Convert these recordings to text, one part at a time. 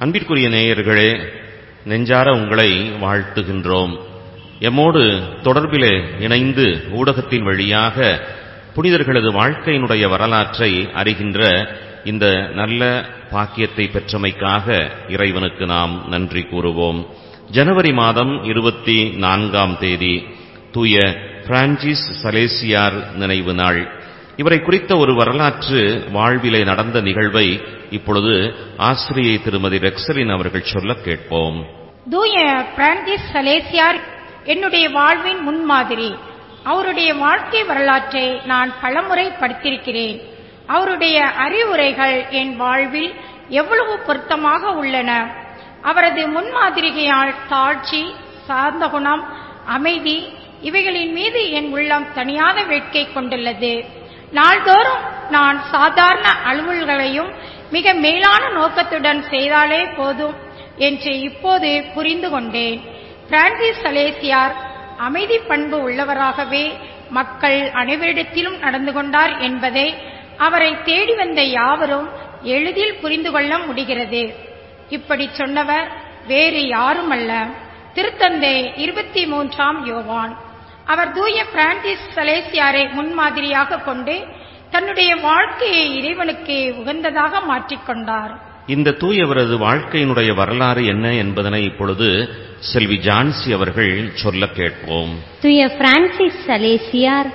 அன்பிற்குரிய நேயர்களே, நெஞ்சார உங்களை வாழ்த்துகின்றோம். எம்மோடு தொடர்பிலே இணைந்து ஊடகத்தின் வழியாக புனிதர்களது வாழ்க்கையினுடைய வரலாற்றை அறிகின்ற இந்த நல்ல பாக்கியத்தை பெற்றமைக்காக இறைவனுக்கு நாம் நன்றி கூறுவோம். ஜனவரி மாதம் 24ஆம் தேதி தூய பிரான்சிஸ் சலேசியார் நினைவு நாள். இவரை குறித்த ஒரு வரலாற்று வாழ்விலே நடந்த நிகழ்வை இப்பொழுது ஆசிரியை திருமதி ரெக்ஸலின் அவர்கள் சொல்ல கேட்போம். தூய பிரான்சிஸ் சலேசியார் என்னுடைய வாழ்வின் முன்மாதிரி. அவருடைய வாழ்க்கை வரலாற்றை நான் பலமுறை படித்திருக்கிறேன். அவருடைய அறிவுரைகள் என் வாழ்வில் எவ்வளவு பொருத்தமாக உள்ளன. அவரது முன்மாதிரிகையால் தாழ்ச்சி, சார்ந்த குணம், அமைதி இவைகளின் மீது என் உள்ளம் தனியாத வேட்கை கொண்டுள்ளது. நாள்தோறும் நான் சாதாரண அலுவல்களையும் மிக மேலான நோக்கத்துடன் செய்தாலே போதும் என்று இப்போது புரிந்து கொண்டேன். பிரான்சிஸ் சலேசியார் அமைதி பண்பு உள்ளவராகவே மக்கள் அனைவரிடத்திலும் நடந்து கொண்டார் என்பதை அவரை தேடி வந்த யாவரும் எளிதில் புரிந்து கொள்ள முடிகிறது. இப்படி சொன்னவர் வேறு யாருமல்ல, திருத்தந்தை 23ஆம் யோவான். அவர் தூய பிரான்சிஸ் சலேசியாரை முன்மாதிரியாக கொண்டு தன்னுடைய வாழ்க்கையை இறைவனுக்கு உகந்ததாக மாற்றிக்கொண்டார். இந்த தூயவரது வாழ்க்கையினுடைய வரலாறு என்ன என்பதனை இப்பொழுது செல்வி ஜான்சி அவர்கள் சொல்ல கேட்போம். தூய பிரான்சிஸ் சலேசியார்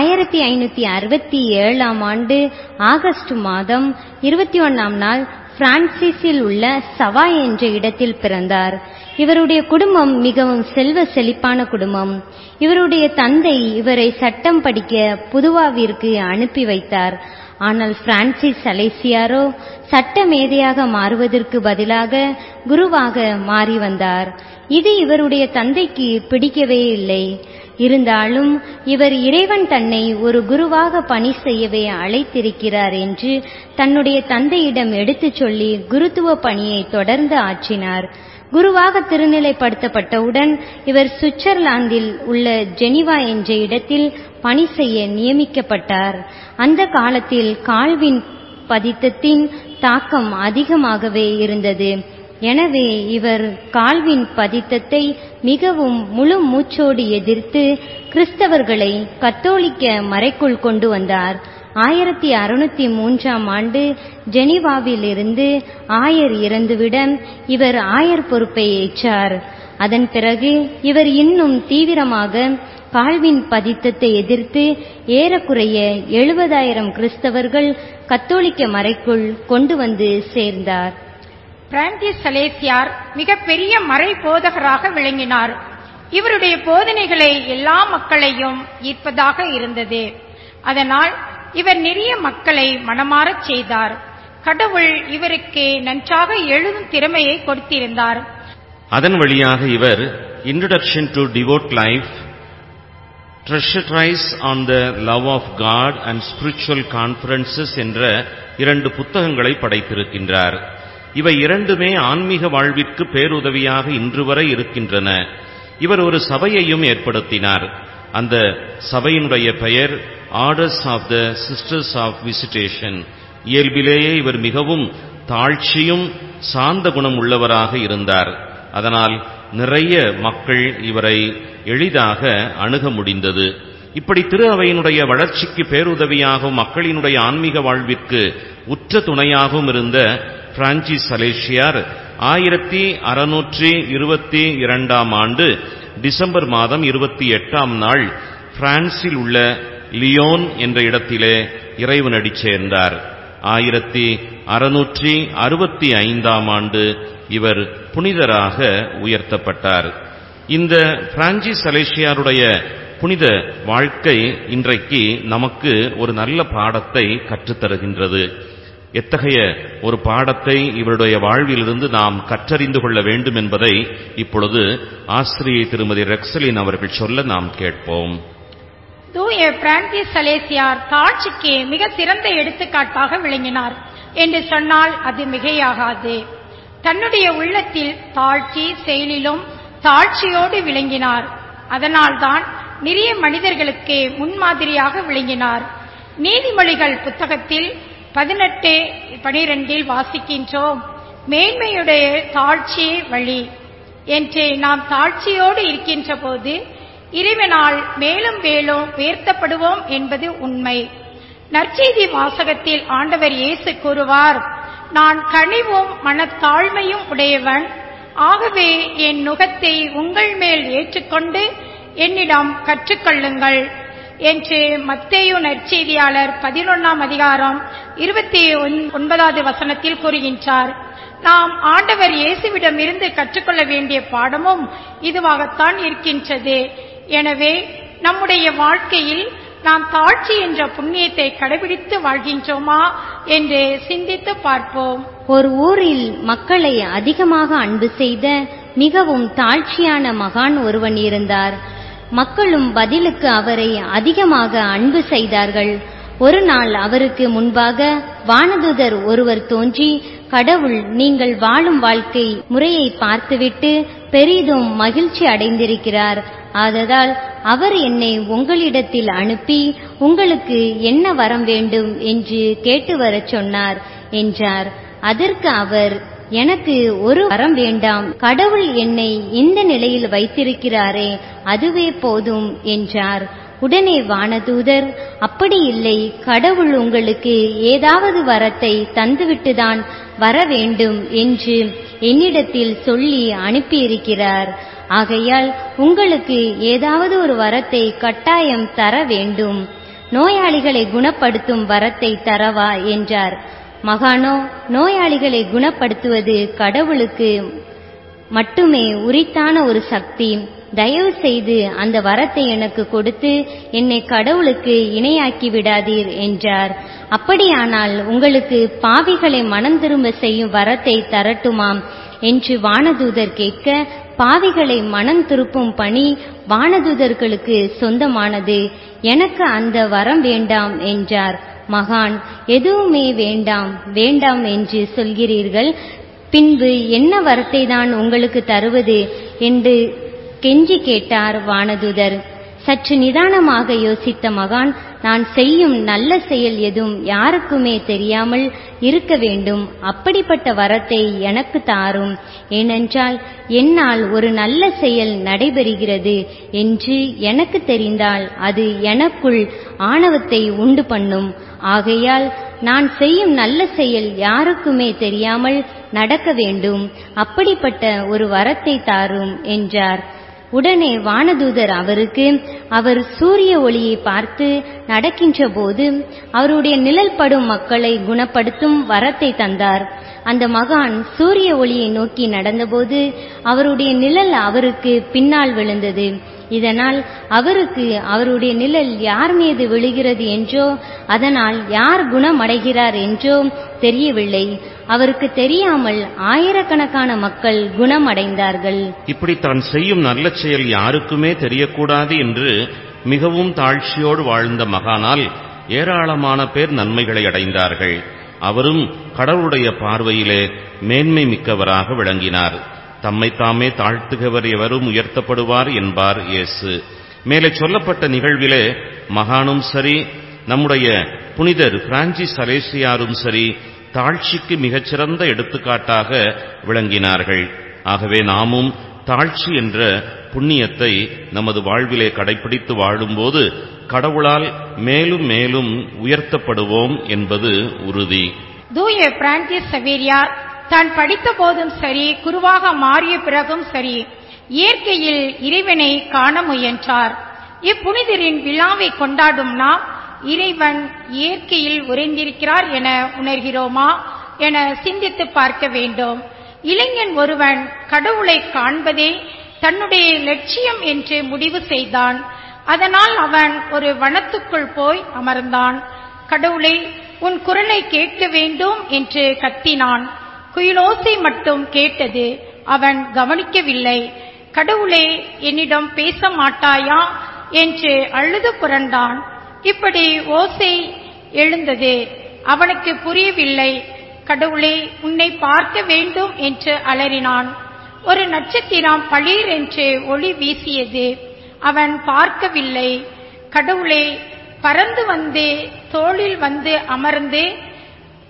1567ஆம் ஆண்டு ஆகஸ்ட் மாதம் 21ஆம் நாள் பிரான்சிஸில் உள்ள சவா என்ற இடத்தில் பிறந்தார். இவருடைய குடும்பம் மிகவும் செல்வ செழிப்பான குடும்பம். இவருடைய தந்தை இவரை சட்டம் படிக்க புதுவாவிற்கு அனுப்பி வைத்தார். ஆனால் பிரான்சிஸ் சலேசியாரோ சட்ட மேதையாக மாறுவதற்கு பதிலாக குருவாக மாறி வந்தார். இது இவருடைய தந்தைக்கு பிடிக்கவே இல்லை. இருந்தாலும் இவர் இறைவன் தன்னை ஒரு குருவாக பணி செய்யவே அழைத்திருக்கிறார் என்று தன்னுடைய தந்தையிடம் எடுத்துச் சொல்லி குருத்துவ பணியை தொடர்ந்து ஆற்றினார். குருவாக திருநிலைப்படுத்தப்பட்டவுடன் இவர் சுவிட்சர்லாந்தில் உள்ள ஜெனீவா என்ற இடத்தில் பணி செய்ய நியமிக்கப்பட்டார். அந்த காலத்தில் கால்வின் பதித்தத்தின் தாக்கம் அதிகமாகவே இருந்தது. எனவே இவர் கால்வின் பதித்தத்தை மிகவும் முழு மூச்சோடு எதிர்த்து கிறிஸ்தவர்களை கத்தோலிக்க மறைக்குள் கொண்டு வந்தார். 1603ஆம் ஆண்டு ஜெனீவாவிலிருந்து ஆயர் இறந்துவிட இவர் ஆயர் பொறுப்பை ஏற்றார். அதன் பிறகு இவர் இன்னும் தீவிரமாக கால்வின் பதித்தத்தை எதிர்த்து ஏறக்குறைய 70,000 கிறிஸ்தவர்கள் கத்தோலிக்க மறைக்குள் கொண்டு வந்து சேர்ந்தார். பிரான்சிஸ் சலேசியார் மிகப்பெரிய மறை போதகராக விளங்கினார். இவருடைய போதனைகளை எல்லா மக்களையும் ஈர்ப்பதாக இருந்தது. அதனால் இவர் நிறைய மக்களை மனமாறச் செய்தார். கடவுள் இவருக்கு நன்றாக எழுதும் திறமையை கொடுத்திருந்தார். அதன் வழியாக இவர் introduction to devout life, treatise on the love of God and spiritual conferences என்ற 2 புத்தகங்களை படைத்திருக்கின்றார். இவை இரண்டுமே ஆன்மீக வாழ்விற்கு பேருதவியாக இன்று வரை இருக்கின்றன. இவர் ஒரு சபையையும் ஏற்படுத்தினார். அந்த சபையினுடைய பெயர் orders of the sisters of visitation. இயல்பிலேயே இவர் மிகவும் தாழ்ச்சியும் சாந்த குணம் உள்ளவராக இருந்தார். அதனால் நிறைய மக்கள் இவரை எளிதாக அணுக முடிந்தது. இப்படி திரு அவையினுடைய வளர்ச்சிக்கு பேருதவியாகவும் மக்களினுடைய ஆன்மீக வாழ்விற்கு உற்ற துணையாகவும் இருந்த பிரான்சிஸ் சலேசியார் 1622ஆம் ஆண்டு டிசம்பர் மாதம் 28ஆம் நாள் பிரான்சில் உள்ள லியோன் என்ற இடத்திலே இறைவனடி சேர்ந்தார். 1665ஆம் ஆண்டு இவர் புனிதராக உயர்த்தப்பட்டார். இந்த பிரான்சிஸ் சலேசியாருடைய புனித வாழ்க்கை இன்றைக்கு நமக்கு ஒரு நல்ல பாடத்தை கற்றுத்தருகின்றது. எத்தகைய ஒரு பாடத்தை இவருடைய வாழ்விலிருந்து நாம் கற்றறிந்து கொள்ள வேண்டும் என்பதை இப்பொழுது ஆசிரியை திருமதி ரெக்ஸலின் அவர்கள் சொல்ல நாம் கேட்போம். தூய பிரான்சிஸ் சலேசியார் தாழ்ச்சிக்கு மிக சிறந்த எடுத்துக்காட்டாக விளங்கினார் என்று சொன்னால் அது மிகையாகாது. தன்னுடைய உள்ளத்தில் தாழ்ச்சி செயலிலும் தாழ்ச்சியோடு விளங்கினார். அதனால்தான் நிறைய மனிதர்களுக்கு முன்மாதிரியாக விளங்கினார். நீதிமொழிகள் புத்தகத்தில் 18:12 வாசிக்கின்றோம், மேன்மையுடைய தாழ்ச்சியே வழி என்று நாம் தாழ்ச்சியோடு இருக்கின்ற போது இறைவனால் மேலும் மேலும் உயர்த்தப்படுவோம் என்பது உண்மை. நற்செய்தி வாசகத்தில் ஆண்டவர் இயேசு கூறுவார், நான் கனிவும் மனத்தாழ்மையும் உடையவன், ஆகவே என் நுகத்தை உங்கள் மேல் ஏற்றுக்கொண்டு என்னிடம் கற்றுக்கொள்ளுங்கள் என்று மத்தேயு நற்செய்தியாளர் 11ஆம் அதிகாரம் 29வது வசனத்தில் கூறுகின்றார். நாம் ஆண்டவர் இயேசுவிடம் இருந்து கற்றுக்கொள்ள வேண்டிய பாடமும் இதுவாகத்தான் இருக்கின்றது. எனவே நம்முடைய வாழ்க்கையில் நாம் தாழ்ச்சி என்ற புண்ணியத்தை கடைபிடித்து வாழ்கின்றோமா என்று சிந்தித்து பார்ப்போம். ஒரு ஊரில் மக்களை அதிகமாக அன்பு செய்த மிகவும் தாழ்ச்சியான மகான் ஒருவன் இருந்தார். மக்களும் பதிலுக்கு அவரை அதிகமாக அன்பு செய்தார்கள். ஒரு நாள் அவருக்கு முன்பாக வானதூதர் ஒருவர் தோன்றி, கடவுள் நீங்கள் வாழும் வாழ்க்கை முறையை பார்த்துவிட்டு பெரிதும் மகிழ்ச்சி அடைந்திருக்கிறார். ஆததால் அவர் என்னை உங்களிடத்தில் அனுப்பி உங்களுக்கு என்ன வரம் வேண்டும் என்று கேட்டு வரச் சொன்னார் என்றார். அதற்கு அவர், எனக்கு ஒரு வரம் வேண்டாம், கடவுள் என்னை இந்த நிலையில் வைத்திருக்கிறாரே அதுவே போதும் என்றார். உடனே வானதூதர், அப்படி இல்லை, கடவுள் உங்களுக்கு ஏதாவது வரத்தை தந்துவிட்டுதான் வர வேண்டும் என்று என்னிடத்தில் சொல்லி அனுப்பியிருக்கிறார். ஆகையால் உங்களுக்கு ஏதாவது ஒரு வரத்தை கட்டாயம் தர வேண்டும். நோயாளிகளை குணப்படுத்தும் வரத்தை தரவா என்றார். மகானோ, நோயாளிகளை குணப்படுத்துவது கடவுளுக்கு மட்டுமே உரித்தான ஒரு சக்தி. தயவு செய்து அந்த வரத்தை எனக்கு கொடுத்து என்னை கடவுளுக்கு இணையாக்கி விடாதீர் என்றார். அப்படியானால் உங்களுக்கு பாவிகளை மனம் திரும்ப செய்யும் வரத்தை தரட்டுமாம் என்று வானதூதர் கேட்க, பாவிகளை மனம் திருப்பும் பணி வானதூதர்களுக்கு சொந்தமானது, எனக்கு அந்த வரம் வேண்டாம் என்றார். மகான், எதுவுமே வேண்டாம் வேண்டாம் என்று சொல்கிறீர்கள், பின்பு என்ன வரத்தை தான் உங்களுக்கு தருவது என்று கெஞ்சி கேட்டார் வானதூதர். சற்று நிதானமாக யோசித்த மகான், நான் செய்யும் நல்ல செயல் எதுவும் யாருக்குமே தெரியாமல் இருக்க வேண்டும். அப்படிப்பட்ட வரத்தை எனக்கு தாரும். ஏனென்றால் என்னால் ஒரு நல்ல செயல் நடைபெறுகிறது என்று எனக்கு தெரிந்தால் அது எனக்குள் ஆணவத்தை உண்டு பண்ணும். ஆகையால் நான் செய்யும் நல்ல செயல் யாருக்குமே தெரியாமல் நடக்க வேண்டும். அப்படிப்பட்ட ஒரு வரத்தை தாரும் என்றார். உடனே வானதூதர் அவருக்கு அவர் சூரிய ஒளியை பார்த்து நடக்கின்ற போது அவருடைய நிழல் படும் மக்களை குணப்படுத்தும் வரத்தை தந்தார். அந்த மகான் சூரிய ஒளியை நோக்கி நடந்தபோது அவருடைய நிழல் அவருக்கு பின்னால் விழுந்தது. இதனால் அவருக்கு அவருடைய நிழல் யார் மீது விழுகிறது என்றோ அதனால் யார் குணமடைகிறார் என்றோ தெரியவில்லை. அவருக்கு தெரியாமல் ஆயிரக்கணக்கான மக்கள் குணமடைந்தார்கள். இப்படி தான் செய்யும் நல்ல செயல் யாருக்குமே தெரியக்கூடாது என்று மிகவும் தாழ்ச்சியோடு வாழ்ந்த மகானால் ஏராளமான பேர் நன்மைகளை அடைந்தார்கள். அவரும் கடவுளுடைய பார்வையிலே மேன்மை மிக்கவராக விளங்கினார். தம்மைத்தாமே தாழ்த்துகிறவர் எவரும் உயர்த்தப்படுவார் என்பார் இயேசு. மேலே சொல்லப்பட்ட நிகழ்விலே மகானும் சரி, நம்முடைய புனிதர் பிரான்சிஸ் சலேசியாரும் சரி தாழ்ச்சிக்கு மிகச்சிறந்த எடுத்துக்காட்டாக விளங்கினார்கள். ஆகவே நாமும் தாழ்ச்சி என்ற புண்ணியத்தை நமது வாழ்விலே கடைபிடித்து வாழும்போது கடவுளால் மேலும் மேலும் உயர்த்தப்படுவோம் என்பது உறுதி. தூய பிரான்சிஸ் சவேரியார் தான் படித்த போதும் சரி, குருவாக மாறிய பிறகும் சரி, இயற்கையில் இறைவனை காண முயன்றார். இப்புனிதரின் விழாவை கொண்டாடும் நாம் இறைவன் இயற்கையில் உறைந்திருக்கிறார் என உணர்கிறோமா என சிந்தித்து பார்க்க வேண்டும். இளைஞன் ஒருவன் கடவுளை காண்பதே தன்னுடைய லட்சியம் என்று முடிவு செய்தான். அதனால் அவன் ஒரு வனத்துக்குள் போய் அமர்ந்தான். கடவுளை, உன் குரலை கேட்க வேண்டும் என்று கத்தினான். குயிலோசை மட்டும் கேட்டது. அவன் கவனிக்கவில்லை. கடவுளே, என்னிடம் பேச மாட்டாயா என்று அழுது புரண்டான். இப்படி ஓசை எழுந்தது. அவனுக்கு புரியவில்லை. கடவுளே, உன்னை பார்க்க வேண்டும் என்று அலறினான். ஒரு நட்சத்திரம் பளீர் என்று ஒளி வீசியது. அவன் பார்க்கவில்லை. கடவுளே, பறந்து வந்து தோளில் வந்து அமர்ந்து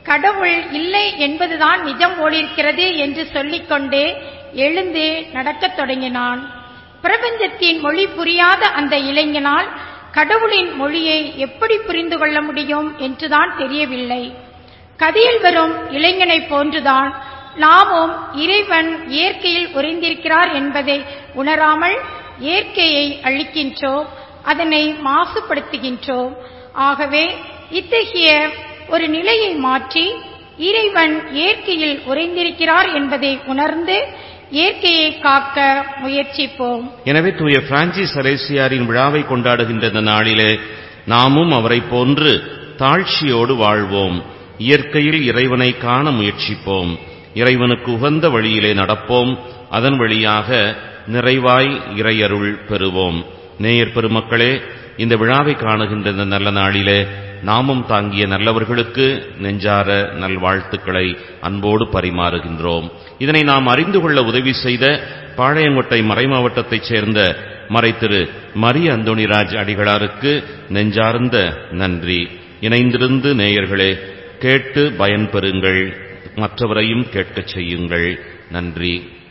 கடவுள் இல்லை என்பதுதான் நிஜம் போலிருக்கிறது என்று சொல்லிக்கொண்டே எழுந்து நடக்கத் தொடங்கினான். பிரபஞ்சத்தின் மொழி புரியாத அந்த இளைஞனால் கடவுளின் மொழியை எப்படி புரிந்து கொள்ள முடியும் என்றுதான் தெரியவில்லை. கதையில் வரும் இளைஞனை போன்றுதான் நாமும் இறைவன் இயற்கையில் உறைந்திருக்கிறார் என்பதை உணராமல் இயற்கையை அழிக்கின்றோம், அதனை மாசுபடுத்துகின்றோம். ஆகவே இத்தகைய ஒரு நிலையை மாற்றி இறைவன் இயற்கையில் உறைந்திருக்கிறார் என்பதை உணர்ந்து இயற்கையை காக்க முயற்சிப்போம். எனவே தூய பிரான்சிஸ் அலேசியாரின் விழாவை கொண்டாடுகின்ற இந்த நாளிலே நாமும் அவரை போன்று தாழ்ச்சியோடு வாழ்வோம். இயற்கையில் இறைவனை காண முயற்சிப்போம். இறைவனுக்கு உகந்த வழியிலே நடப்போம். அதன் வழியாக நிறைவாய் இறையருள் பெறுவோம். நேயர் பெருமக்களே, இந்த விழாவை காணுகின்ற இந்த நல்ல நாளிலே நாமும் தாங்கிய நல்லவர்களுக்கு நெஞ்சார நல்வாழ்த்துக்களை அன்போடு பரிமாறுகின்றோம். இதனை நாம் அறிந்து கொள்ள உதவி செய்த பாளையங்கோட்டை மறைமாவட்டத்தைச் சேர்ந்த மறைதிரு மரிய அந்தோணிராஜ் அடிகளாருக்கு நெஞ்சார்ந்த நன்றி. இணைந்திருந்து நேயர்களே, கேட்டு பயன்பெறுங்கள், மற்றவரையும் கேட்கச் செய்யுங்கள். நன்றி.